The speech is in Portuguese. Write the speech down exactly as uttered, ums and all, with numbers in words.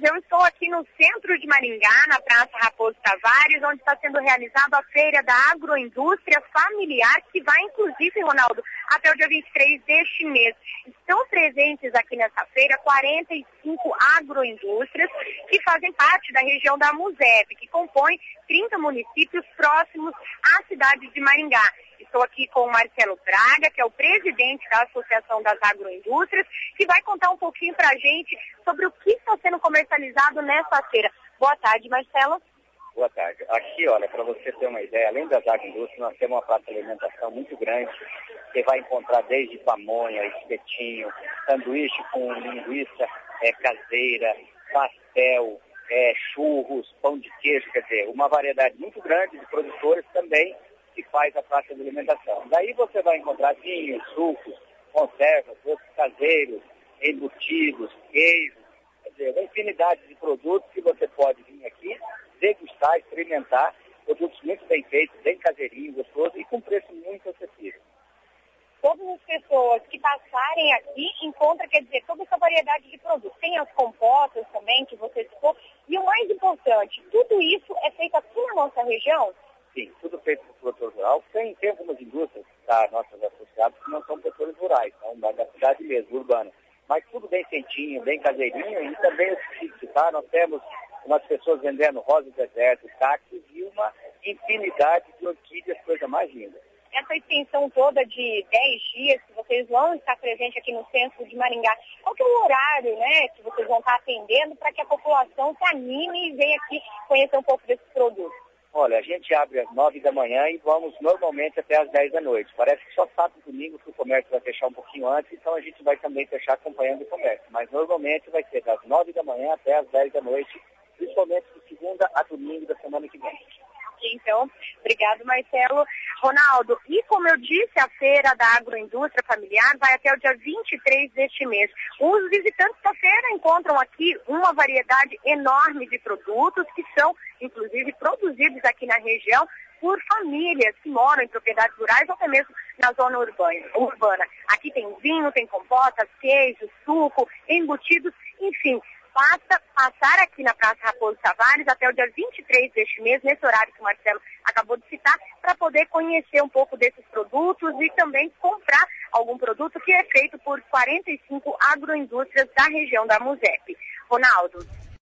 Eu estou aqui no centro de Maringá, na Praça Raposo Tavares, onde está sendo realizada a Feira da Agroindústria Familiar, que vai, inclusive, Ronaldo, até o dia vinte e três deste mês. Estão presentes aqui nessa feira quarenta e cinco agroindústrias que fazem parte da região da MUSEP, que compõe trinta municípios próximos à cidade de Maringá. Estou aqui com o Marcelo Braga, que é o presidente da Associação das Agroindústrias, que vai contar um pouquinho para a gente sobre o que está sendo comercializado nessa feira. Boa tarde, Marcelo. Boa tarde. Aqui, olha, para você ter uma ideia, além das agroindústrias, nós temos uma praça de alimentação muito grande. Você vai encontrar desde pamonha, espetinho, sanduíche com linguiça é, caseira, pastel, é, churros, pão de queijo, quer dizer, uma variedade muito grande de produtores também que faz a praça de alimentação. Daí você vai encontrar vinhos, sucos, conservas, doces caseiros, embutidos, queijos, quer dizer, uma infinidade de produtos que você pode vir aqui, degustar, experimentar, produtos muito bem feitos, bem caseirinhos, gostosos e com preço muito acessível. Todas as pessoas que passarem aqui encontram, quer dizer, toda essa variedade de produtos. Tem as compotas também, que você citou. E o mais importante, tudo isso é feito aqui na nossa região? Sim, tudo feito por produtor rural. Tem, tem algumas indústrias, tá, nossas associadas, que não são produtores rurais, são da, da cidade mesmo, urbana. Mas tudo bem feitinho, bem caseirinho, e também os sítios, tá? Nós temos umas pessoas vendendo rosa do deserto, cactos e uma infinidade de orquídeas, coisa mais linda. Essa extensão toda de dez dias que vocês vão estar presentes aqui no centro de Maringá, qual que é o horário, né, que vocês vão estar atendendo para que a população se anime e venha aqui conhecer um pouco desses produtos? Olha, a gente abre às nove da manhã e vamos normalmente até às dez da noite. Parece que só sábado e domingo que o comércio vai fechar um pouquinho antes, então a gente vai também fechar acompanhando o comércio. Mas normalmente vai ser das nove da manhã até às dez da noite, principalmente de segunda a domingo da semana que vem. Então, obrigado, Marcelo. Ronaldo, e como eu disse, a Feira da Agroindústria Familiar vai até o dia vinte e três deste mês. Os visitantes da feira encontram aqui uma variedade enorme de produtos que são, inclusive, produzidos aqui na região por famílias que moram em propriedades rurais ou até mesmo na zona urbana. Aqui tem vinho, tem compotas, queijo, suco, embutidos, enfim. Basta passar aqui na Praça Raposo Tavares até o dia vinte e três deste mês, nesse horário que o Marcelo acabou de citar, para poder conhecer um pouco desses produtos e também comprar algum produto que é feito por quarenta e cinco agroindústrias da região da MUSEP. Ronaldo.